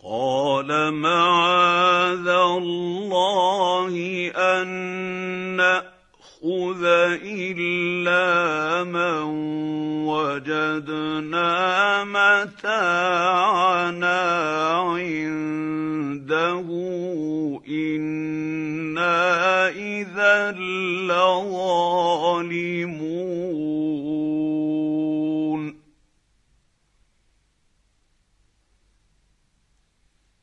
قَالَ مَعَاذَ اللَّهِ أَن نَّأْخُذَ إِلَّا مَن وَجَدْنَا مَتَاعَنَا عِندَهُ إِنَّا إِذًا لَّظَالِمُونَ.